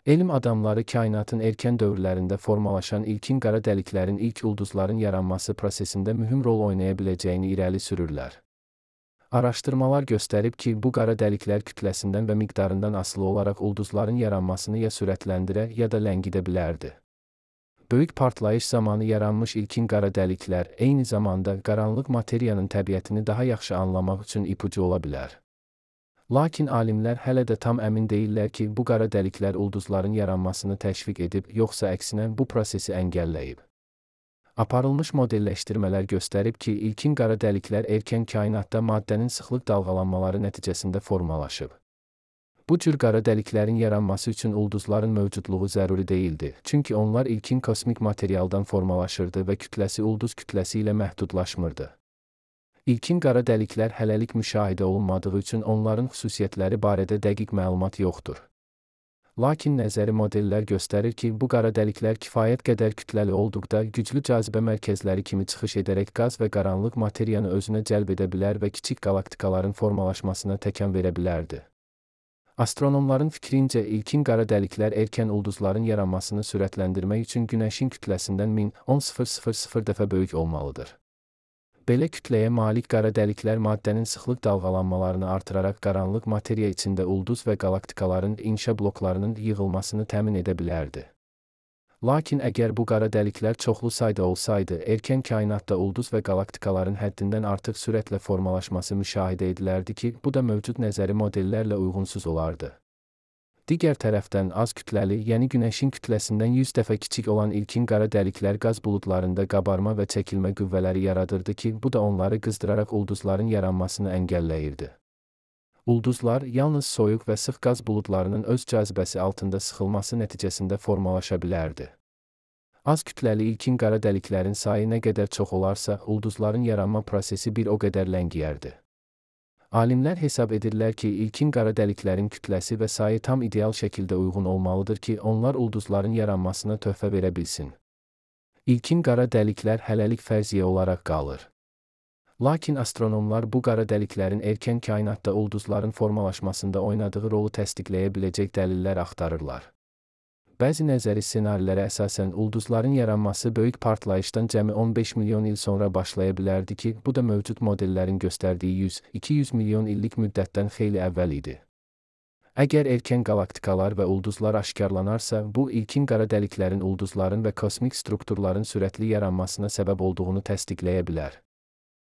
Elm adamları kainatın erkən dövrlərində formalaşan ilkin qara dəliklərin ilk ulduzların yaranması prosesində mühüm rol oynaya biləcəyini irəli sürürlər. Araşdırmalar göstərib ki, bu qara dəliklər kütləsindən və miqdarından asılı olaraq ulduzların yaranmasını ya sürətləndirə, ya da ləngidə bilərdi. Böyük partlayış zamanı yaranmış ilkin qara dəliklər eyni zamanda qaranlıq materiyanın təbiətini daha yaxşı anlamaq üçün ipucu ola bilər. Lakin alimlər hələ də tam əmin deyirlər ki, bu qara dəliklər ulduzların yaranmasını təşviq edib, yoxsa əksinə bu prosesi əngəlləyib. Aparılmış modelləşdirmələr göstərib ki, ilkin qara dəliklər erkən kainatda maddənin sıxlıq dalğalanmaları nəticəsində formalaşıb. Bu cür qara dəliklərin yaranması üçün ulduzların mövcudluğu zəruri deyildi, çünki onlar ilkin kosmik materialdan formalaşırdı və kütləsi ulduz kütləsi ilə məhdudlaşmırdı. İlkin qara dəliklər hələlik müşahidə olunmadığı üçün onların xüsusiyyətləri barədə dəqiq məlumat yoxdur. Lakin nəzəri modellər göstərir ki, bu qara dəliklər kifayət qədər kütləli olduqda güclü cazibə mərkəzləri kimi çıxış edərək qaz və qaranlıq materiyanı özünə cəlb edə bilər və kiçik qalaktikaların formalaşmasına təkan verə bilərdi. Astronomların fikrincə, ilkin qara dəliklər erkən ulduzların yaranmasını sürətləndirmək üçün Günəşin kütləsindən 10,000 dəfə böyük olmalıdır. Belə kütləyə malik qara dəliklər maddənin sıxlıq dalğalanmalarını artıraraq qaranlıq materiya içində ulduz və qalaktikaların inşa bloklarının yığılmasını təmin edə bilərdi. Lakin əgər bu qara dəliklər çoxlu sayda olsaydı, erkən kainatda ulduz və qalaktikaların həddindən artıq sürətlə formalaşması müşahidə edilərdi ki, bu da mövcud nəzəri modellərlə uyğunsuz olardı. Digər tərəfdən az kütləli, yəni Günəşin kütləsindən 100 dəfə kiçik olan ilkin qara dəliklər qaz buludlarında qabarma və çəkilmə qüvvələri yaradırdı ki, bu da onları qızdıraraq ulduzların yaranmasını əngəlləyirdi. Ulduzlar yalnız soyuq və sıx qaz buludlarının öz cazibəsi altında sıxılması nəticəsində formalaşa bilərdi. Az kütləli ilkin qara dəliklərin sayı nə qədər çox olarsa, ulduzların yaranma prosesi bir o qədər ləngiyərdi. Alimlər hesab edirlər ki, ilkin qara dəliklərin kütləsi və sayı tam ideal şəkildə uyğun olmalıdır ki, onlar ulduzların yaranmasına töhfə verə bilsin. İlkin qara dəliklər hələlik fərziyyə olaraq qalır. Lakin astronomlar bu qara dəliklərin erkən kainatda ulduzların formalaşmasında oynadığı rolu təsdiqləyə biləcək dəlillər axtarırlar. Bəzi nəzəri ssenarilərə əsasən ulduzların yaranması böyük partlayışdan cəmi 15 milyon il sonra başlaya bilərdi ki, bu da mövcud modellərin göstərdiyi 100-200 milyon illik müddətdən xeyli əvvəl idi. Əgər erkən qalaktikalar və ulduzlar aşkarlanarsa, bu ilkin qara dəliklərin ulduzların və kosmik strukturların sürətli yaranmasına səbəb olduğunu təsdiqləyə bilər.